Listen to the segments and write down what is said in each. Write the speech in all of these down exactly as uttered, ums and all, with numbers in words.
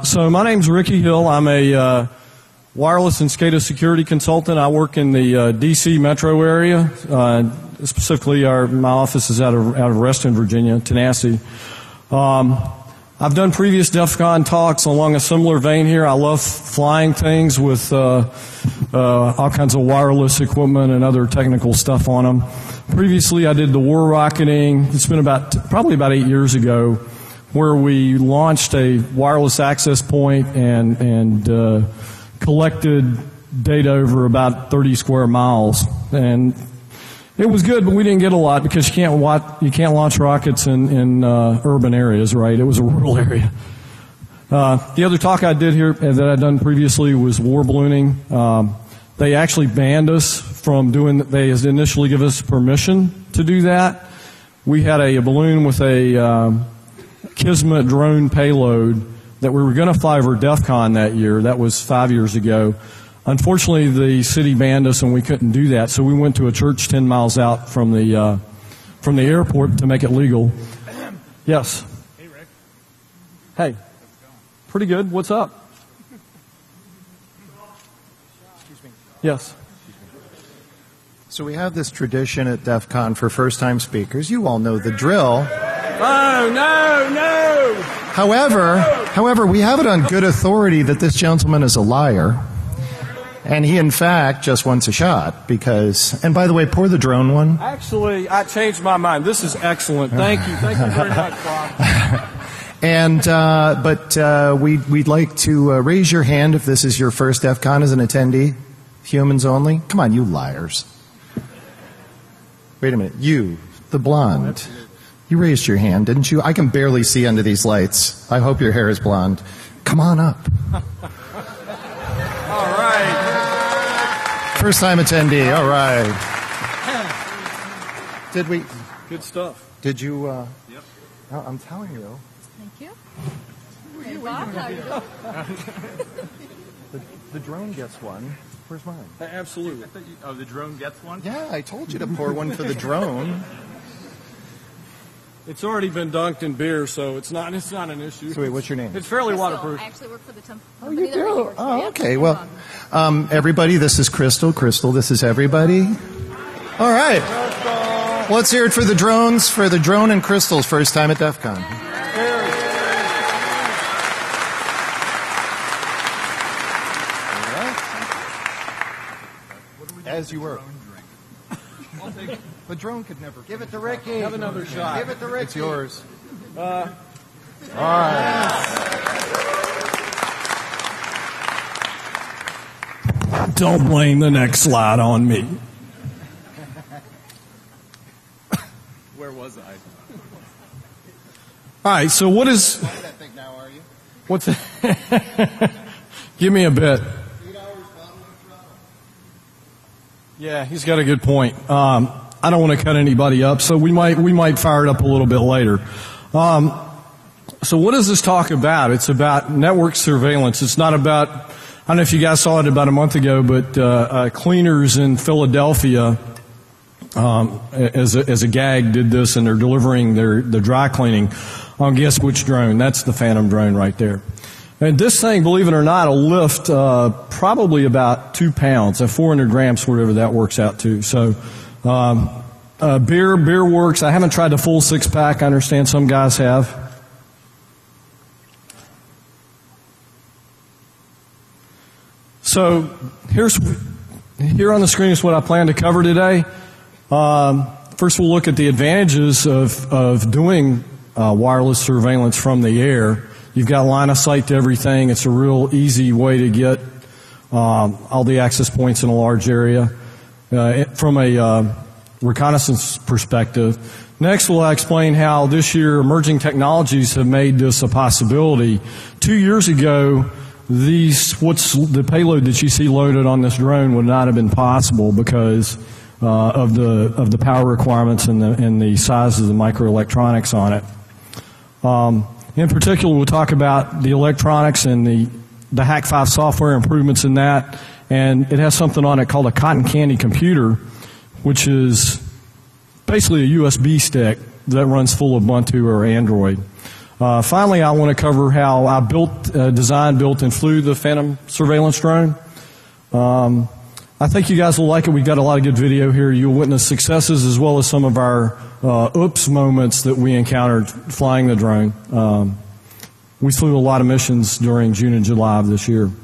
so my name's Ricky Hill. I'm a uh, wireless and SCADA security consultant. I work in the uh, D C metro area. Uh, specifically, our my office is out of out of Reston, Virginia, Tenasseee. Um, I've done previous DEF CON talks along a similar vein here. I love flying things with uh, uh, all kinds of wireless equipment and other technical stuff on them. Previously, I did the war rocketing. It's been about probably about eight years ago, where we launched a wireless access point and and uh, collected data over about thirty square miles. And it was good, but we didn't get a lot because you can't watch, you can't launch rockets in in uh, urban areas, right? It was a rural area. Uh, the other talk I did here that I'd done previously was war ballooning. Um, they actually banned us from doing. They initially give us permission to do that. We had a, a balloon with a um, Kismet drone payload that we were going to fly over DEF CON that year. That was five years ago. Unfortunately, the city banned us and we couldn't do that, so we went to a church ten miles out from the uh, from the airport to make it legal. Yes. Hey, Rick. Hey. Pretty good. What's up? Excuse me. Yes. So we have this tradition at DEF CON for first-time speakers. You all know the drill. Oh, no, no. However, however, we have it on good authority that this gentleman is a liar. And he, in fact, just wants a shot because, and by the way, pour the drone one. Actually, I changed my mind. This is excellent. Thank you. Thank you very much, Bob. And, uh, but, uh, we, we'd like to uh, raise your hand if this is your first DEF CON as an attendee. Humans only. Come on, you liars. Wait a minute. You, the blonde. You raised your hand, didn't you? I can barely see under these lights. I hope your hair is blonde. Come on up. All right. First time attendee. All right. Did we? Good stuff. Did you? Uh, yep. Oh, I'm telling you. Thank you. Hey, Bob, how are you doing? The, the drone gets one. Where's mine? Absolutely. I thought you, oh, the drone gets one? Yeah, I told you to pour one for the drone. It's already been dunked in beer, so it's not it's not an issue. So wait, what's your name? It's fairly Crystal. waterproof. I actually work for the temp- Oh, company you that Ricky do? works for. Oh, Yeah, okay. no Well, problem. um, everybody, this is Crystal. Crystal, this is everybody. All right. Well, let's hear it for the drones, for the drone and Crystal's first time at DEF CON. As you were. The drone could never. Give it to Ricky. Have another shot. Give it to Ricky. It's yours. Uh, All right. Don't blame the next slide on me. Where was I? All right, so what is... That thing now, are you? What's it? Give me a bit. Yeah, he's got a good point. Um, I don't want to cut anybody up, so we might we might fire it up a little bit later. Um, so what is this talk about? It's about network surveillance. It's not about, I don't know if you guys saw it about a month ago, but uh, uh, cleaners in Philadelphia, um, as a, as a gag, did this, and they're delivering their, their dry cleaning on guess which drone? That's the Phantom drone right there. And this thing, believe it or not, will lift uh, probably about two pounds, at four hundred grams, whatever that works out to. So, um, uh, beer, beer works. I haven't tried the full six pack. I understand some guys have. So, here's here on the screen is what I plan to cover today. Um, first, we'll look at the advantages of of doing uh, wireless surveillance from the air. You've got line of sight to everything. It's a real easy way to get um, all the access points in a large area. Uh, from a uh, reconnaissance perspective. Next, we'll explain how this year emerging technologies have made this a possibility. Two years ago, these what's the payload that you see loaded on this drone would not have been possible because uh, of the of the power requirements and the and the size of the microelectronics on it. Um, In particular, we'll talk about the electronics and the, the Hack five software improvements in that. And it has something on it called a cotton candy computer, which is basically a U S B stick that runs full of Ubuntu or Android. Uh, finally, I want to cover how I built, uh, designed, built, and flew the Phantom surveillance drone. Um, I think you guys will like it. We've got a lot of good video here. You'll witness successes as well as some of our uh, oops moments that we encountered flying the drone. Um, we flew a lot of missions during June and July of this year.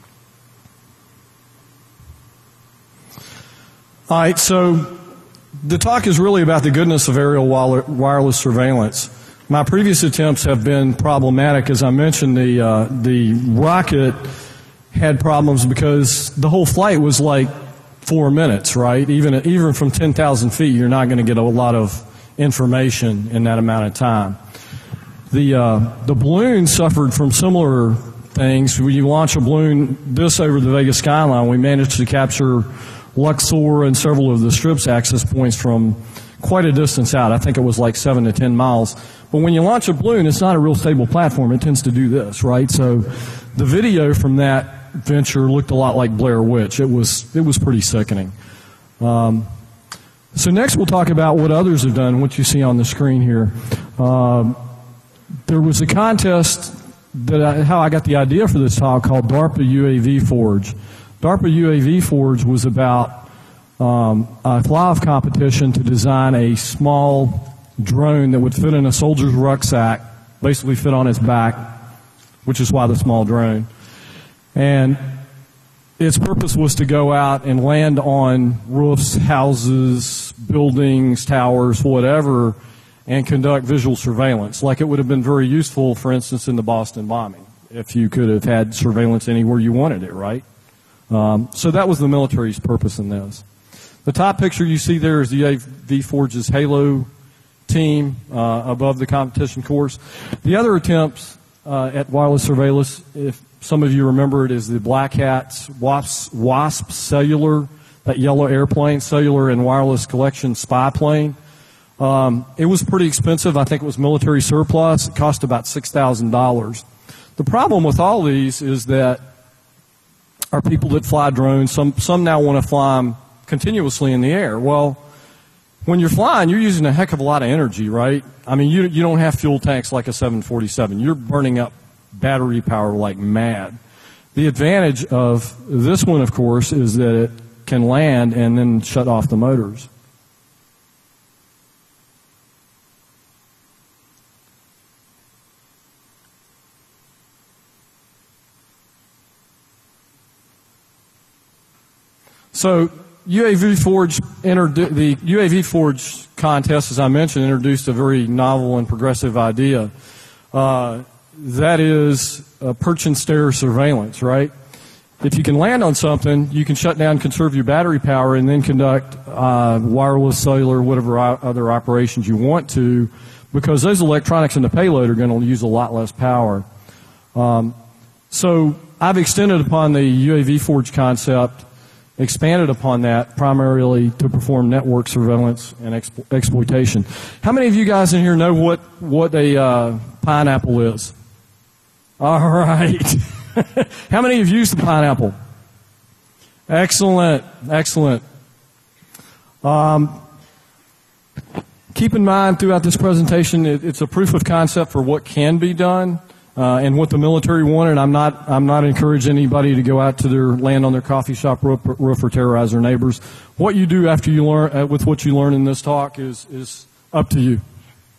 All right, so the talk is really about the goodness of aerial wireless surveillance. My previous attempts have been problematic. As I mentioned, the uh, the rocket had problems because the whole flight was like four minutes, right? Even even from ten thousand feet, you're not going to get a lot of information in that amount of time. The uh, the balloon suffered from similar things. When you launch a balloon this over the Vegas skyline, we managed to capture Luxor and several of the Strip's access points from quite a distance out. I think it was like seven to ten miles. But when you launch a balloon, it's not a real stable platform. It tends to do this, right? So the video from that venture looked a lot like Blair Witch. It was it was pretty sickening. Um, so next we'll talk about what others have done, what you see on the screen here. Um, there was a contest that I, how I got the idea for this talk called DARPA U A V Forge. DARPA U A V Forge was about um, a fly-off competition to design a small drone that would fit in a soldier's rucksack, basically fit on his back, which is why the small drone. And its purpose was to go out and land on roofs, houses, buildings, towers, whatever, and conduct visual surveillance. Like it would have been very useful, for instance, in the Boston bombing, if you could have had surveillance anywhere you wanted it, right? Um, so that was the military's purpose in this. The top picture you see there is the U A V Forge's Halo team uh, above the competition course. The other attempts uh, at wireless surveillance, if some of you remember it, is the Black Hat's WASP, WASP Cellular, that yellow airplane, cellular and wireless collection spy plane. Um, it was pretty expensive. I think it was military surplus. It cost about six thousand dollars. The problem with all these is that our people that fly drones, some, some now want to fly them continuously in the air. Well, when you're flying, you're using a heck of a lot of energy, right? I mean, you, you don't have fuel tanks like a seven forty-seven. You're burning up battery power like mad. The advantage of this one, of course, is that it can land and then shut off the motors. So U A V Forge introdu- the U A V Forge contest, as I mentioned, introduced a very novel and progressive idea. Uh, that is uh, perch and stare surveillance, right? If you can land on something, you can shut down, conserve your battery power, and then conduct uh, wireless, cellular, whatever other operations you want to, because those electronics in the payload are going to use a lot less power. Um, so I've extended upon the U A V Forge concept, expanded upon that primarily to perform network surveillance and expo- exploitation. How many of you guys in here know what, what a uh, pineapple is? All right. How many have used the pineapple? Excellent, excellent. Um, keep in mind throughout this presentation, it, it's a proof of concept for what can be done. Uh, and what the military wanted. I'm not, I'm not encouraging anybody to go out to their, land on their coffee shop roof, roof or terrorize their neighbors. What you do after you learn, uh, with what you learn in this talk is, is up to you.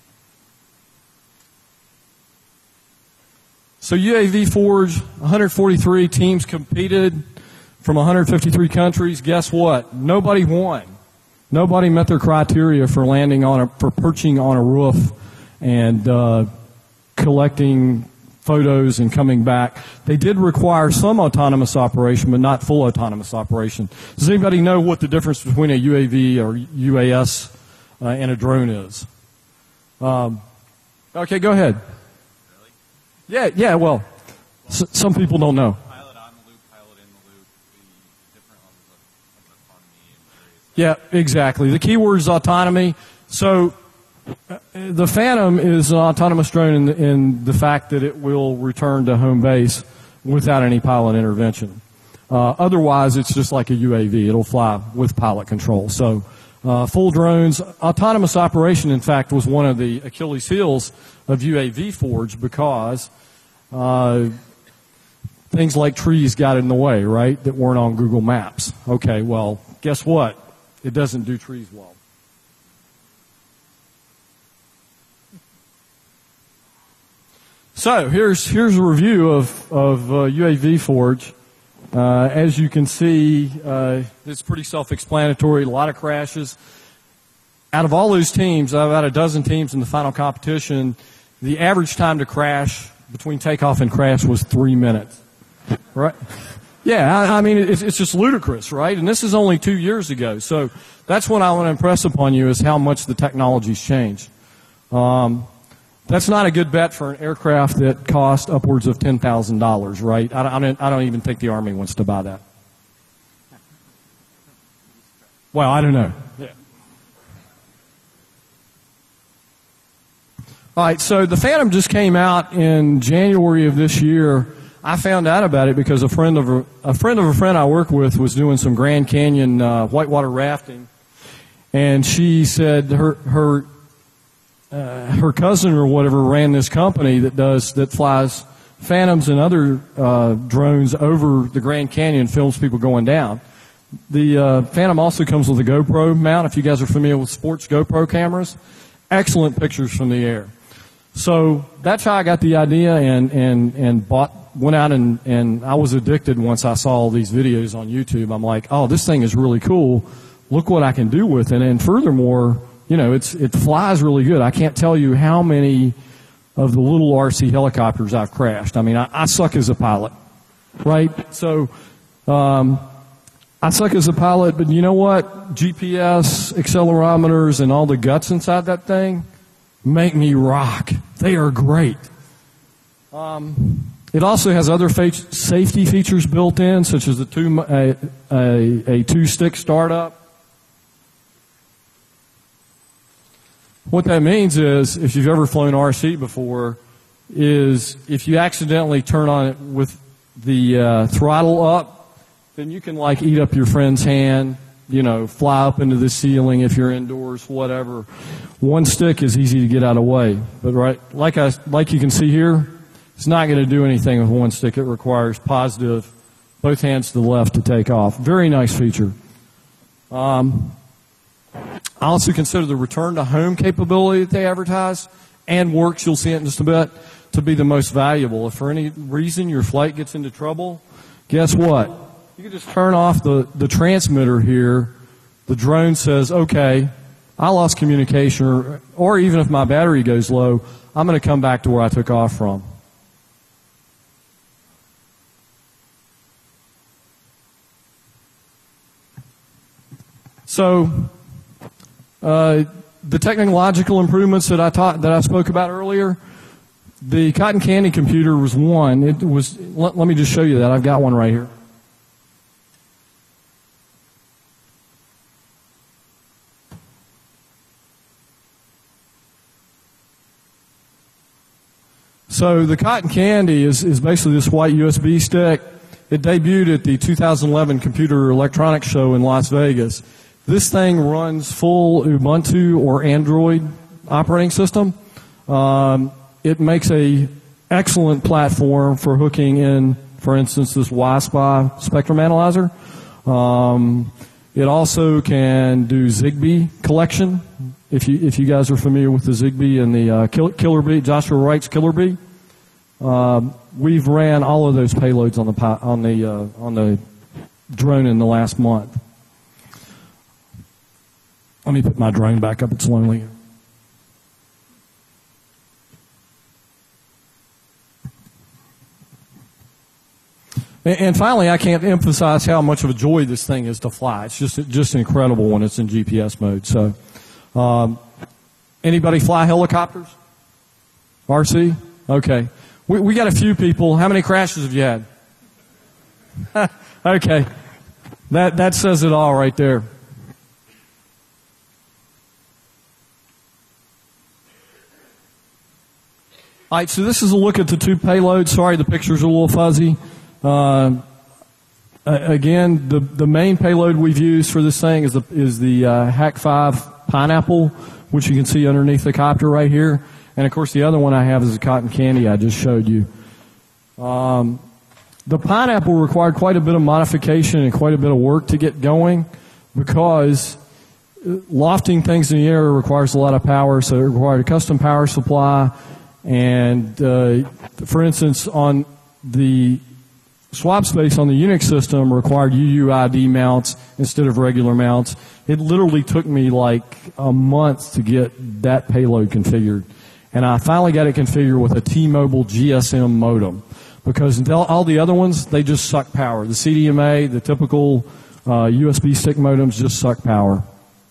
So U A V Forge, one hundred forty-three teams competed from one hundred fifty-three countries. Guess what? Nobody won. Nobody met their criteria for landing on a, for perching on a roof and, uh, collecting photos and coming back. They did require some autonomous operation, but not full autonomous operation. Does anybody know what the difference between a U A V or U A S uh, and a drone is? Um, okay, go ahead. Really? Yeah, yeah, well, s- some people don't know. Pilot on the loop, pilot in the loop, the different levels of, of autonomy and various... Yeah, exactly. The key word is autonomy. So the Phantom is an autonomous drone in the, in the fact that it will return to home base without any pilot intervention. Uh, otherwise, it's just like a U A V. It'll fly with pilot control. So uh, full drones. Autonomous operation, in fact, was one of the Achilles heels of U A V Forge because uh, things like trees got in the way, right, that weren't on Google Maps. Okay, well, guess what? It doesn't do trees well. So here's here's a review of of uh, U A V Forge. Uh, as you can see, uh, it's pretty self-explanatory. A lot of crashes. Out of all those teams, about a dozen teams in the final competition, the average time to crash between takeoff and crash was three minutes. Right? Yeah, I, I mean it's, it's just ludicrous, right? And this is only two years ago. So that's what I want to impress upon you is how much the technology's changed. Um, That's not a good bet for an aircraft that cost upwards of ten thousand dollars, right? I don't, I don't even think the Army wants to buy that. Well, I don't know. Yeah. All right, so the Phantom just came out in January of this year. I found out about it because a friend of a, a friend of a friend I work with was doing some Grand Canyon uh, whitewater rafting, and she said her her. Uh, her cousin or whatever ran this company that does that flies Phantoms and other uh, drones over the Grand Canyon, films people going down. The uh, Phantom also comes with a GoPro mount. If you guys are familiar with sports GoPro cameras, excellent pictures from the air. So that's how I got the idea and and and bought went out and and I was addicted once I saw all these videos on YouTube. I'm like, oh, this thing is really cool. Look what I can do with it. And furthermore, you know, it's it flies really good. I can't tell you how many of the little R C helicopters I've crashed. I mean, I, I suck as a pilot, right? So um, I suck as a pilot, but you know what? G P S, accelerometers, and all the guts inside that thing make me rock. They are great. Um, it also has other fa- safety features built in, such as a two a, a, a two-stick startup. What that means is, if you've ever flown R C before, is if you accidentally turn on it with the uh, throttle up, then you can like eat up your friend's hand, you know, fly up into the ceiling if you're indoors, whatever. One stick is easy to get out of the way, but right, like I, like you can see here, it's not going to do anything with one stick. It requires positive, both hands to the left to take off. Very nice feature. Um, I also consider the return to home capability that they advertise and works, you'll see it in just a bit, to be the most valuable. If for any reason your flight gets into trouble, guess what? You can just turn off the, the transmitter here. The drone says, okay, I lost communication, or, or even if my battery goes low, I'm going to come back to where I took off from. So, Uh, the technological improvements that I taught, that I spoke about earlier, the cotton candy computer was one. It was. Let, let me just show you that. I've got one right here. So the cotton candy is is basically this white U S B stick. It debuted at the two thousand eleven Computer Electronics Show in Las Vegas. This thing runs full Ubuntu or Android operating system. Um, it makes a excellent platform for hooking in, for instance, this Y-SPI spectrum analyzer. Um, it also can do Zigbee collection. If you if you guys are familiar with the Zigbee and the uh, Killer Bee, Joshua Wright's Killer Bee, um, we've ran all of those payloads on the on the uh, on the drone in the last month. Let me put my drone back up. It's lonely. And finally, I can't emphasize how much of a joy this thing is to fly. It's just just incredible when it's in G P S mode. So, um, anybody fly helicopters? R C? Okay. We, we got a few people. How many crashes have you had? Okay. That that says it all right there. All right, so this is a look at the two payloads. Sorry, the picture's a little fuzzy. Uh, uh, again, the the main payload we've used for this thing is the is the uh, H A C five Pineapple, which you can see underneath the copter right here. And of course, the other one I have is the Cotton Candy I just showed you. Um, the Pineapple required quite a bit of modification and quite a bit of work to get going, because lofting things in the air requires a lot of power, so it required a custom power supply. And uh, for instance, on the swap space on the Unix system required U U I D mounts instead of regular mounts. It literally took me like a month to get that payload configured. And I finally got it configured with a T-Mobile G S M modem, because all the other ones, they just suck power. The C D M A, the typical uh, U S B stick modems just suck power.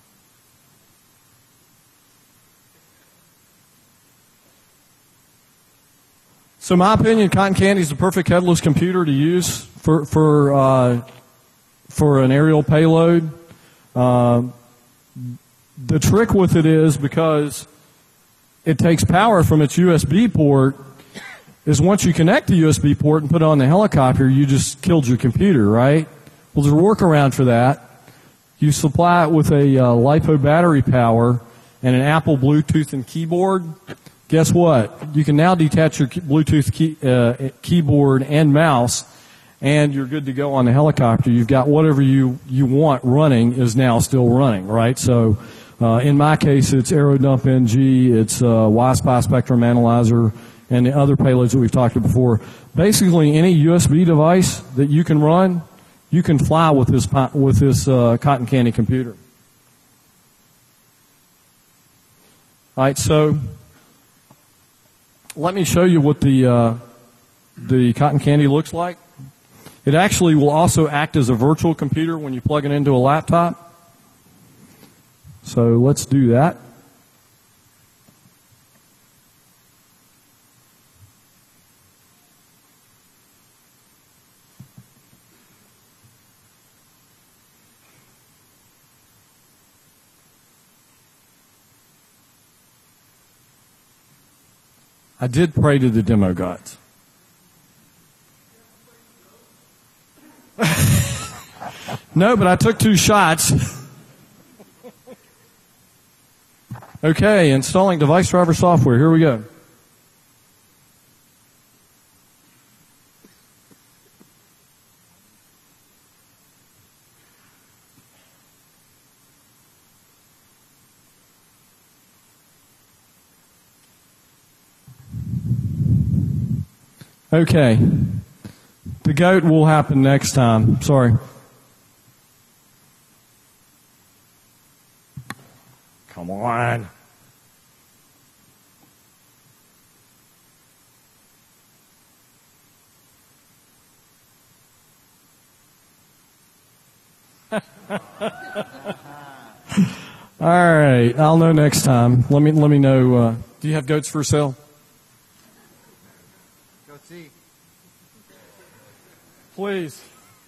So in my opinion, Cotton Candy is the perfect headless computer to use for for uh, for an aerial payload. Uh, the trick with it is, because it takes power from its U S B port, is once you connect the U S B port and put it on the helicopter, you just killed your computer, right? Well, there's a workaround for that. You supply it with a uh, LiPo battery power and an Apple Bluetooth and keyboard. Guess what? You can now detach your Bluetooth key, uh, keyboard and mouse, and you're good to go on the helicopter. You've got whatever you, you want running is now still running, right? So uh, in my case, it's AeroDump N G, it's uh, WiSpy Spectrum Analyzer, and the other payloads that we've talked about before. Basically, any U S B device that you can run, you can fly with this, with this uh, Cotton Candy computer. All right, so let me show you what the uh, the Cotton Candy looks like. It actually will also act as a virtual computer when you plug it into a laptop. So let's do that. I did pray to the demo gods. No, but I took two shots. Okay, installing device driver software. Here we go. Okay. The goat will happen next time. Sorry. Come on. All right. I'll know next time. Let me let me know. Uh, do you have goats for sale? Please.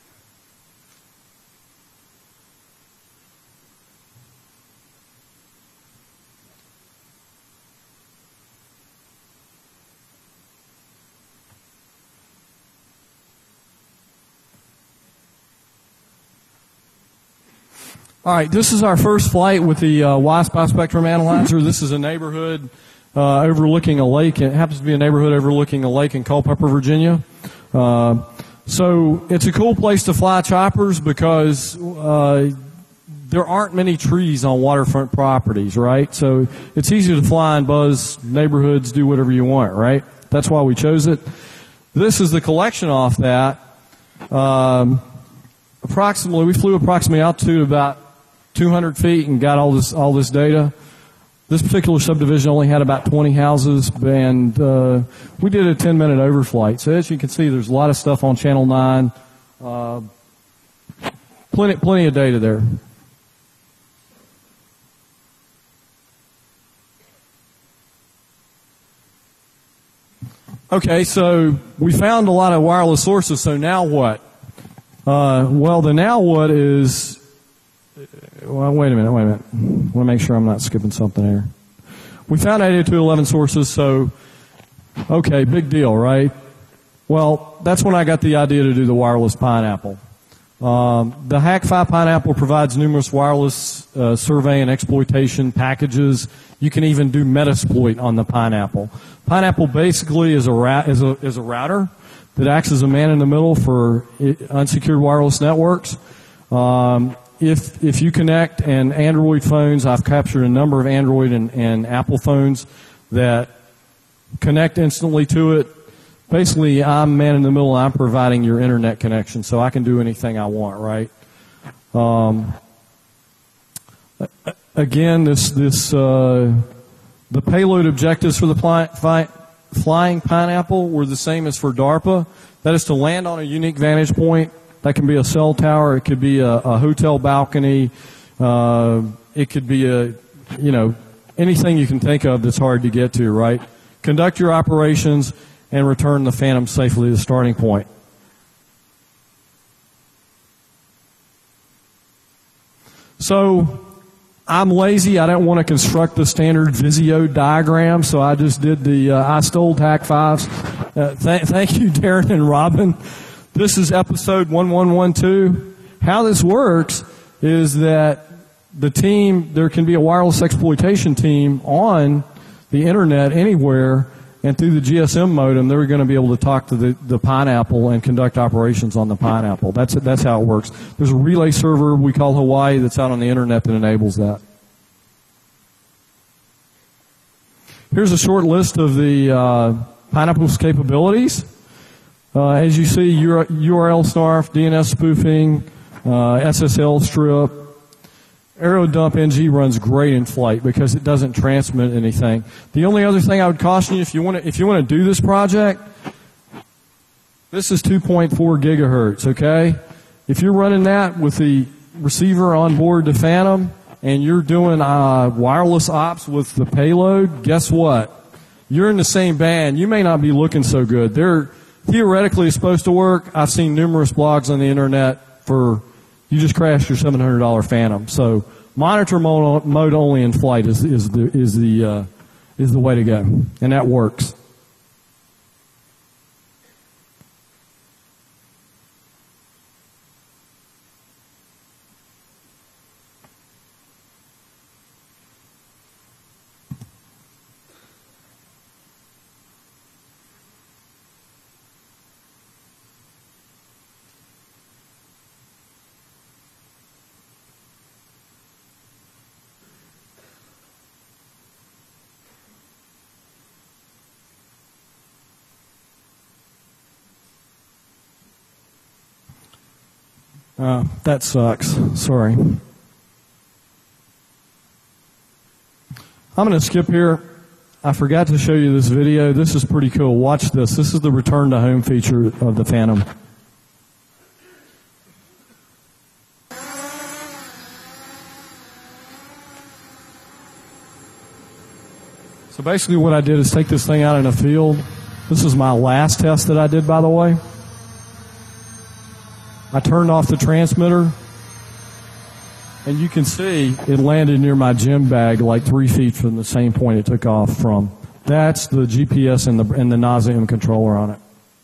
All right, this is our first flight with the uh, WiSpy Spectrum Analyzer. This is a neighborhood uh, overlooking a lake. It happens to be a neighborhood overlooking a lake in Culpeper, Virginia. Uh, So it's a cool place to fly choppers because uh, there aren't many trees on waterfront properties, right? So it's easy to fly and buzz neighborhoods, do whatever you want, right? That's why we chose it. This is the collection off that. Um, approximately, we flew approximately altitude about two hundred feet and got all this all this data. This particular subdivision only had about twenty houses, and uh, we did a ten-minute overflight. So as you can see, there's a lot of stuff on Channel nine. Uh, plenty, plenty of data there. Okay, so we found a lot of wireless sources, so now what? Uh, well, the now what is... Well, wait a minute, wait a minute. I want to make sure I'm not skipping something here. We found eight oh two dot eleven sources, so, okay, big deal, right? Well, that's when I got the idea to do the wireless Pineapple. Um, the Hack five Pineapple provides numerous wireless uh, survey and exploitation packages. You can even do Metasploit on the Pineapple. Pineapple basically is a, ra- is a, is a router that acts as a man in the middle for unsecured wireless networks. Um, if if you connect and Android phones, I've captured a number of Android and, and Apple phones that connect instantly to it. Basically, I'm man in the middle, and I'm providing your internet connection, so I can do anything I want, right? Um, again, this this uh, the payload objectives for the fly, fly, flying Pineapple were the same as for DARPA. That is to land on a unique vantage point. That can be a cell tower, it could be a, a hotel balcony, uh, it could be a, you know, anything you can think of that's hard to get to, right? Conduct your operations and return the Phantom safely to the starting point. So, I'm lazy. I didn't want to construct the standard Visio diagram, so I just did the, uh, I stole Hack five's. Uh, th- thank you, Darren and Robin. This is episode one one twelve. How this works is that the team, there can be a wireless exploitation team on the internet anywhere, and through the G S M modem, they're going to be able to talk to the, the Pineapple and conduct operations on the Pineapple. That's that's how it works. There's a relay server we call Hawaii that's out on the internet that enables that. Here's a short list of the uh, Pineapple's capabilities. Uh, as you see, U R L snarf, D N S spoofing, uh, S S L strip. AeroDump N G runs great in flight because it doesn't transmit anything. The only other thing I would caution you, if you want to, if you want to do this project, this is two point four gigahertz, okay? If you're running that with the receiver on board the Phantom and you're doing uh, wireless ops with the payload, guess what? You're in the same band. You may not be looking so good. They're theoretically supposed to work. I've seen numerous blogs on the internet for you just crashed your seven hundred dollars Phantom. So monitor mode, mode only in flight is, is the is the uh, is the way to go, and that works. Uh, that sucks. Sorry. I'm going to skip here. I forgot to show you this video. This is pretty cool. Watch this. This is the return to home feature of the Phantom. So basically what I did is take this thing out in a field. This is my last test that I did, by the way. I turned off the transmitter, and you can see it landed near my gym bag like three feet from the same point it took off from. That's the G P S and the, and the Nauseum controller on it.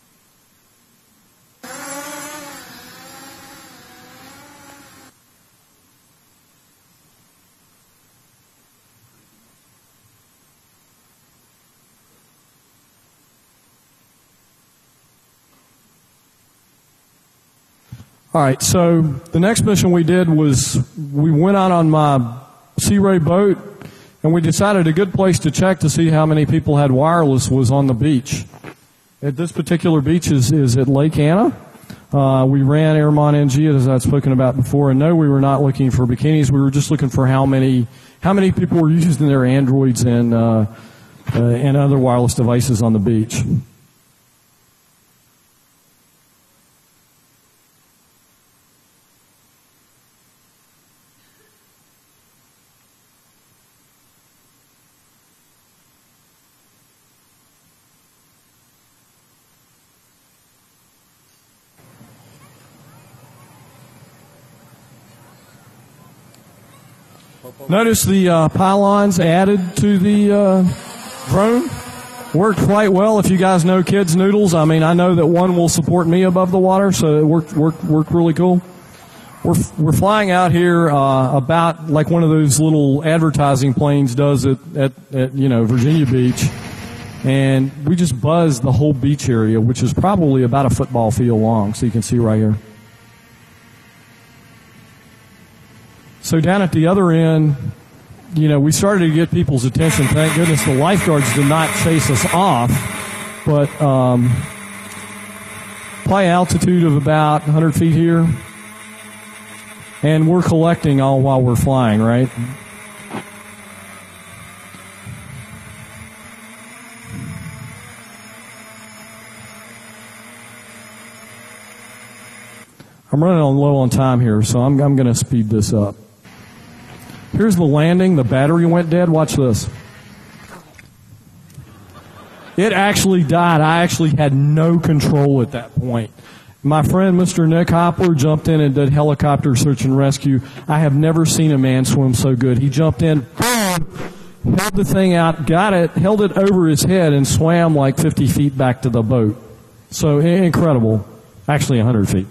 All right, so the next mission we did was we went out on my Sea Ray boat, and we decided a good place to check to see how many people had wireless was on the beach. At this particular beach is, is at Lake Anna. Uh, we ran Airmon N G, as I've spoken about before, and no, we were not looking for bikinis. We were just looking for how many how many people were using their Androids and uh, uh, and other wireless devices on the beach. Notice the uh, pylons added to the uh, drone. Worked quite well. If you guys know Kids Noodles, I mean, I know that one will support me above the water, so it worked worked worked really cool. we're we're flying out here uh, about like one of those little advertising planes does at, at, at you know Virginia Beach, and we just buzzed the whole beach area, which is probably about a football field long. So you can see right here. So down at the other end, you know, we started to get people's attention. Thank goodness the lifeguards did not chase us off, but um, probably altitude of about one hundred feet here. And we're collecting all while we're flying, right? I'm running on low on time here, so I'm, I'm going to speed this up. Here's the landing. The battery went dead. Watch this. It actually died. I actually had no control at that point. My friend, Mister Nick Hopler, jumped in and did helicopter search and rescue. I have never seen a man swim so good. He jumped in, held the thing out, got it, held it over his head, and swam like fifty feet back to the boat. So incredible. Actually, one hundred feet.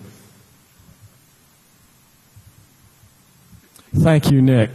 Thank you, Nick.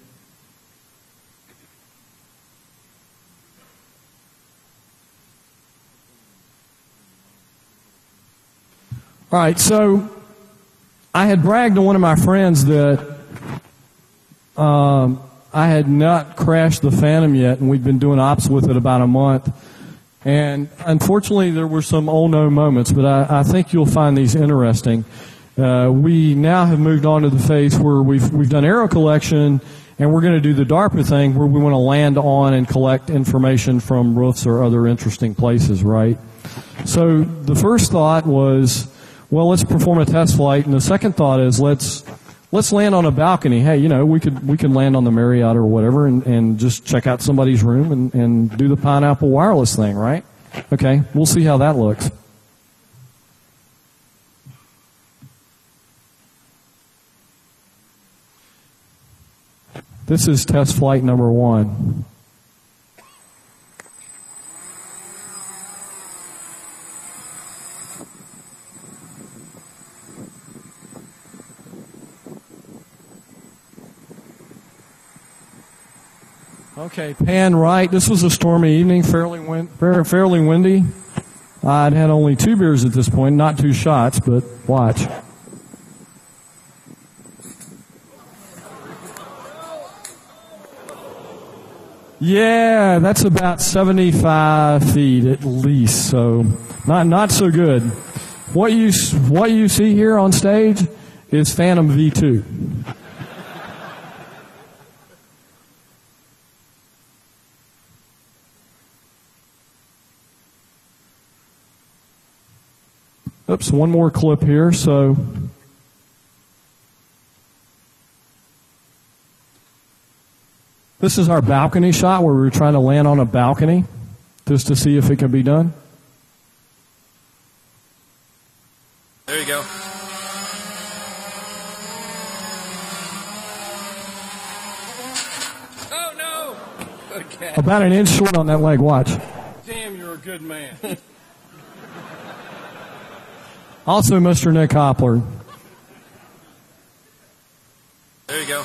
All right, so I had bragged to one of my friends that um, I had not crashed the Phantom yet, and we'd been doing ops with it about a month. And unfortunately, there were some oh no moments, but I, I think you'll find these interesting. Uh, we now have moved on to the phase where we've we've done aero collection, and we're going to do the DARPA thing where we want to land on and collect information from roofs or other interesting places, right? So the first thought was, well, let's perform a test flight, and the second thought is let's let's land on a balcony. Hey, you know, we could we could land on the Marriott or whatever, and, and just check out somebody's room and, and do the Pineapple Wireless thing, right? Okay, we'll see how that looks. This is test flight number one. Okay, pan right. This was a stormy evening, fairly wind, fairly windy. I'd had only two beers at this point, not two shots, but watch. Yeah, that's about seventy-five feet at least, so not not so good. What you what you see here on stage is Phantom V two. Oops, one more clip here. So this is our balcony shot where we were trying to land on a balcony just to see if it can be done. There you go. Oh no! Okay. About an inch short on that leg, watch. Damn, you're a good man. Also, Mister Nick Hopler. There you go.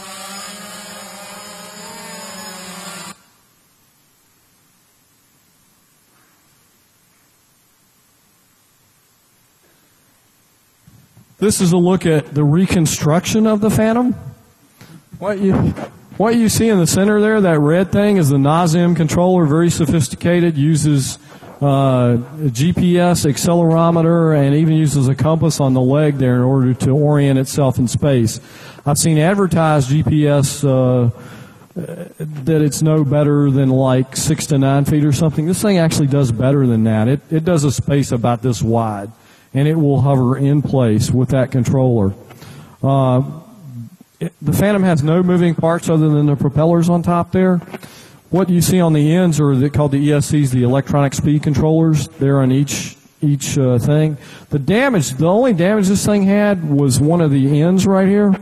This is a look at the reconstruction of the Phantom. What you what you see in the center there, that red thing, is the N A S M controller, very sophisticated, uses uh, a G P S, accelerometer, and even uses a compass on the leg there in order to orient itself in space. I've seen advertised G P S uh, that it's no better than like six to nine feet or something. This thing actually does better than that. It, it does a space about this wide, and it will hover in place with that controller. Uh, it, the Phantom has no moving parts other than the propellers on top there. What you see on the ends are the, called the E S Cs, the electronic speed controllers. They're on each each uh, thing. The damage, the only damage this thing had was one of the ends right here.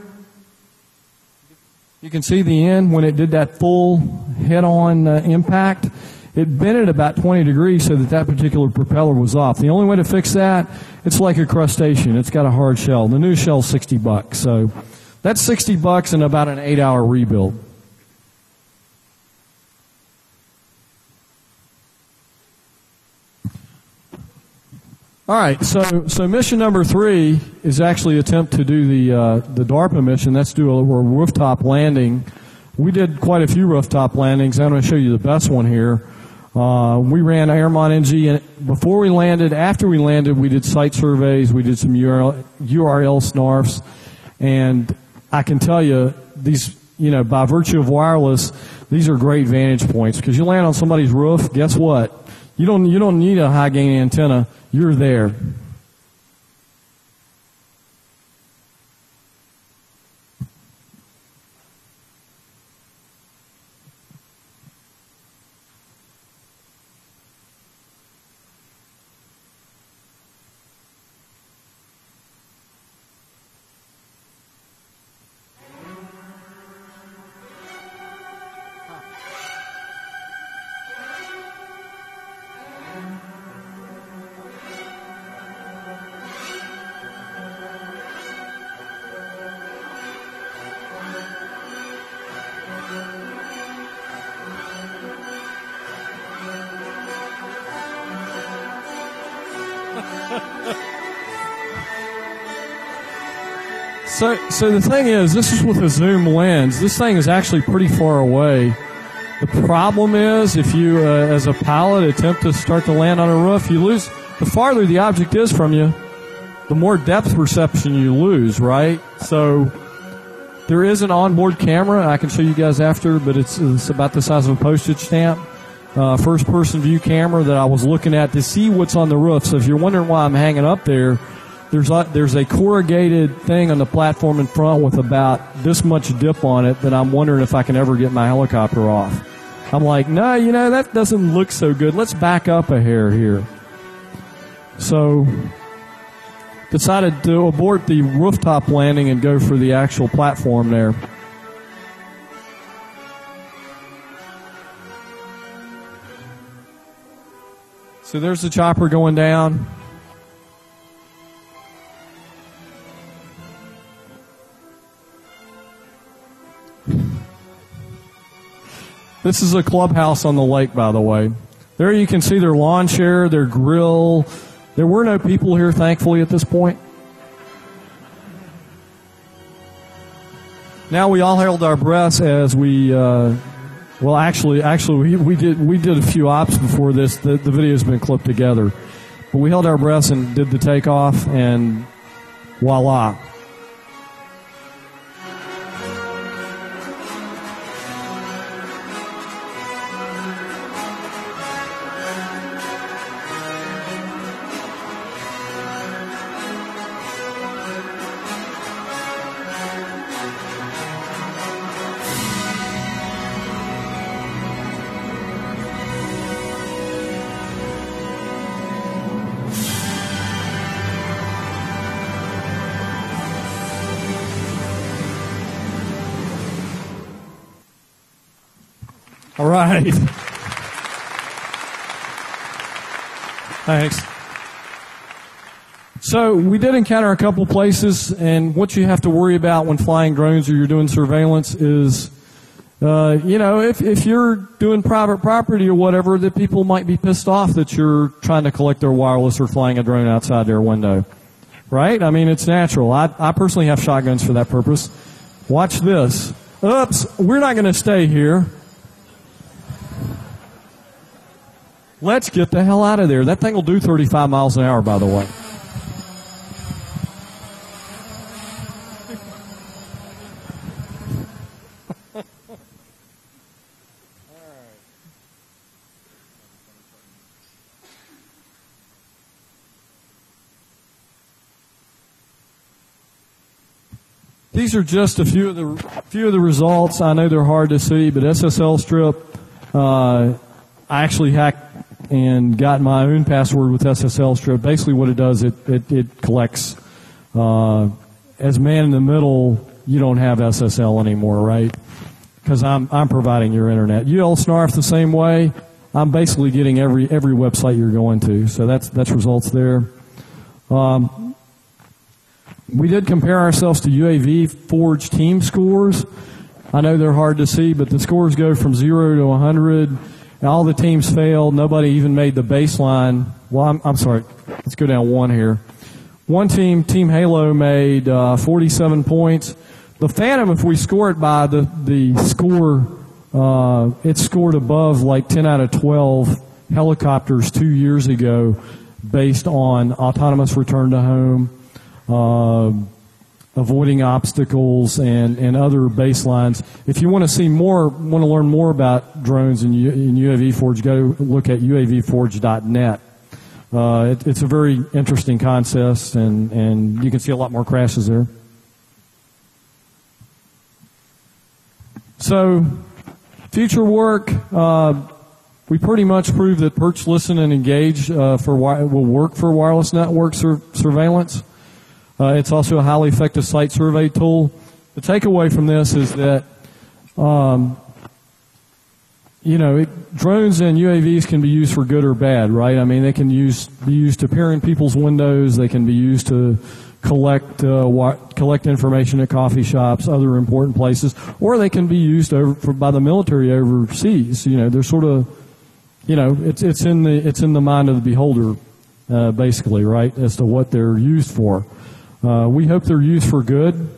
You can see the end when it did that full head-on uh, impact. it bent it about twenty degrees so that that particular propeller was off. The only way to fix that, it's like a crustacean. It's got a hard shell. The new shell's sixty bucks. So that's sixty bucks and about an eight hour rebuild. All right, so so mission number three is actually attempt to do the uh, the DARPA mission. That's do a, a rooftop landing. We did quite a few rooftop landings. I'm going to show you the best one here. Uh, we ran Airmont N G, and before we landed, after we landed, we did site surveys. We did some U R L, U R L snarfs, and I can tell you these, you know, by virtue of wireless, these are great vantage points because you land on somebody's roof. Guess what? You don't you don't need a high gain antenna. You're there. So, so the thing is, this is with a zoom lens. This thing is actually pretty far away. The problem is, if you, uh, as a pilot, attempt to start to land on a roof, you lose. The farther the object is from you, the more depth perception you lose, right? So, there is an onboard camera. I can show you guys after, but it's, it's about the size of a postage stamp. Uh, first-person view camera that I was looking at to see what's on the roof. So, if you're wondering why I'm hanging up there, There's a, there's a corrugated thing on the platform in front with about this much dip on it that I'm wondering if I can ever get my helicopter off. I'm like, no, you know, that doesn't look so good. Let's back up a hair here. So, decided to abort the rooftop landing and go for the actual platform there. So there's the chopper going down. This is a clubhouse on the lake, by the way. There you can see their lawn chair, their grill. There were no people here, thankfully, at this point. Now we all held our breaths as we, uh, well, actually, actually, we, we did we did a few ops before this. The, the video's been clipped together, but we held our breaths and did the takeoff, and voila. All right. Thanks. So we did encounter a couple places, and what you have to worry about when flying drones or you're doing surveillance is, uh, you know, if, if you're doing private property or whatever, that people might be pissed off that you're trying to collect their wireless or flying a drone outside their window. Right? I mean, it's natural. I, I personally have shotguns for that purpose. Watch this. Oops, we're not going to stay here. Let's get the hell out of there. That thing will do thirty-five miles an hour, by the way. These are just a few of the few of the results. I know they're hard to see, but S S L strip, uh, I actually hacked and got my own password with S S L strip. Basically what it does, it, it, it collects, uh, as man in the middle, you don't have S S L anymore, right? Because I'm, I'm providing your internet. U L snarf the same way. I'm basically getting every every website you're going to. So that's that's results there. Um, we did compare ourselves to U A V Forge team scores. I know they're hard to see, but the scores go from zero to one hundred. All the teams failed. Nobody even made the baseline. Well, I'm, I'm sorry. Let's go down one here. One team, Team Halo, made uh, forty-seven points. The Phantom, if we score it by the the score, uh, it scored above like ten out of twelve helicopters two years ago, based on autonomous return to home, uh, avoiding obstacles, and, and other baselines. If you want to see more, want to learn more about drones in, U, in U A V Forge, go look at U A V forge dot net. Uh, it, it's a very interesting contest, and, and you can see a lot more crashes there. So, future work, uh, we pretty much proved that Perch, Listen, and Engage uh, for will work for wireless network sur surveillance. Uh, it's also a highly effective site survey tool. The takeaway from this is that, um, you know, it, drones and U A Vs can be used for good or bad, right? I mean, they can use be used to peer in people's windows. They can be used to collect uh, collect information at coffee shops, other important places, or they can be used over for, by the military overseas. You know, they're sort of, you know, it's it's in the it's in the mind of the beholder, uh, basically, right, as to what they're used for. Uh, we hope they're used for good.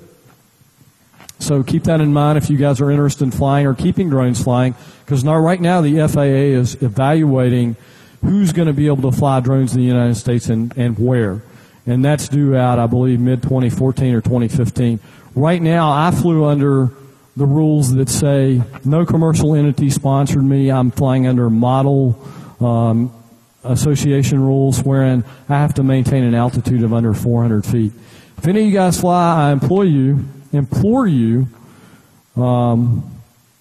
So keep that in mind if you guys are interested in flying or keeping drones flying, because now, right now the F A A is evaluating who's going to be able to fly drones in the United States and, and where. And that's due out, I believe, mid twenty fourteen or twenty fifteen. Right now, I flew under the rules that say no commercial entity sponsored me. I'm flying under model um, association rules, wherein I have to maintain an altitude of under four hundred feet. If any of you guys fly, I implore you, implore you, um,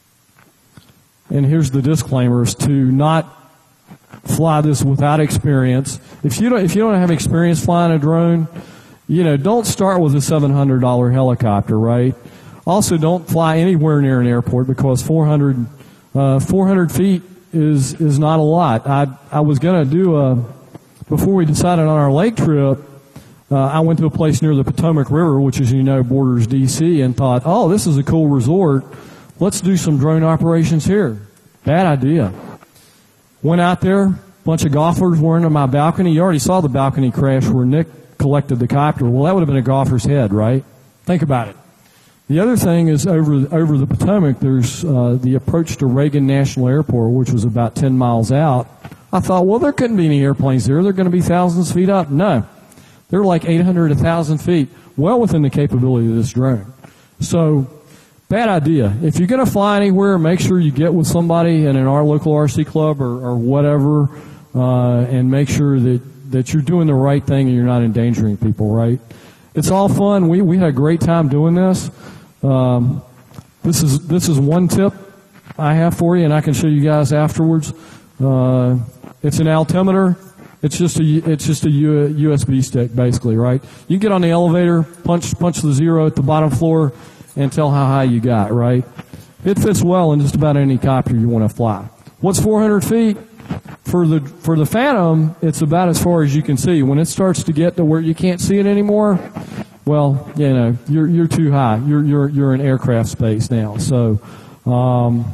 and here's the disclaimers, to not fly this without experience. If you don't, if you don't have experience flying a drone, you know, don't start with a seven hundred dollar helicopter, right? Also, don't fly anywhere near an airport, because four hundred, uh, four hundred feet is is not a lot. I I was going to do a, before we decided on our lake trip, uh, I went to a place near the Potomac River, which, as you know, borders D C, and thought, oh, this is a cool resort. Let's do some drone operations here. Bad idea. Went out there, bunch of golfers were under my balcony. You already saw the balcony crash where Nick collected the copter. Well, that would have been a golfer's head, right? Think about it. The other thing is, over over the Potomac, there's uh, the approach to Reagan National Airport, which was about ten miles out. I thought, well, there couldn't be any airplanes there. They're going to be thousands of feet up. No. They're like eight hundred, one thousand feet, well within the capability of this drone. So, bad idea. If you're going to fly anywhere, make sure you get with somebody in an our local R C club or, or whatever, uh, and make sure that, that you're doing the right thing and you're not endangering people, right? It's all fun. We, we had a great time doing this. Um, this is, this is one tip I have for you, and I can show you guys afterwards. Uh, it's an altimeter. It's just a, it's just a U S B stick, basically, right? You get on the elevator, punch, punch the zero at the bottom floor, and tell how high you got, right? It fits well in just about any copter you want to fly. What's four hundred feet? For the, for the Phantom, it's about as far as you can see. When it starts to get to where you can't see it anymore, well, you know, you're, you're too high. You're, you're, you're in aircraft space now. So, um,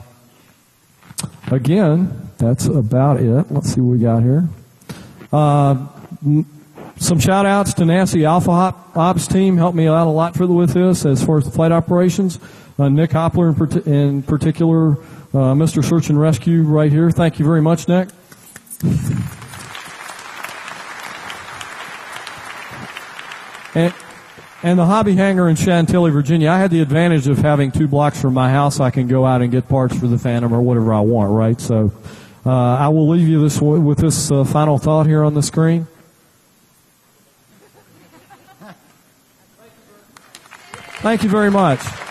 again, that's about it. Let's see what we got here. Uh, Some shout outs to Nancy Alpha Ops team, helped me out a lot for the, with this as far as the flight operations. Uh, Nick Hopler in, part in particular, uh, Mister Search and Rescue right here. Thank you very much, Nick. And, and the hobby hangar in Chantilly, Virginia. I had the advantage of having two blocks from my house. I can go out and get parts for the Phantom or whatever I want, right? So uh, I will leave you this with this uh, final thought here on the screen. Thank you very much.